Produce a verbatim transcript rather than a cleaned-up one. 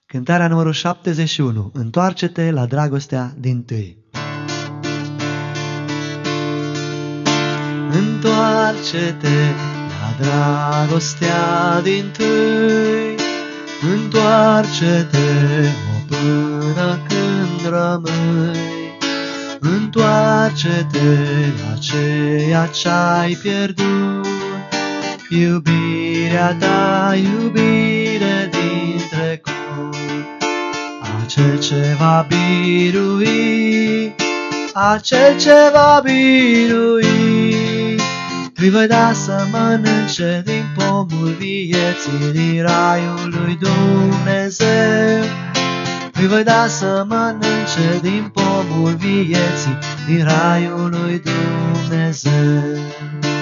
Cântarea numărul șaptezeci și unu. Întoarce-te la dragostea dintâi. Întoarce-te la dragostea dintâi, întoarce-te-o până când rămâi, întoarce-te la ceea ce-ai pierdut, iubirea ta, iubire din trecut. Acel ce va birui, acel ce va birui, îi voi da să mănânce din pomul vieții, din raiul lui Dumnezeu. Îi voi da să mănânce din pomul vieții, din raiul lui Dumnezeu.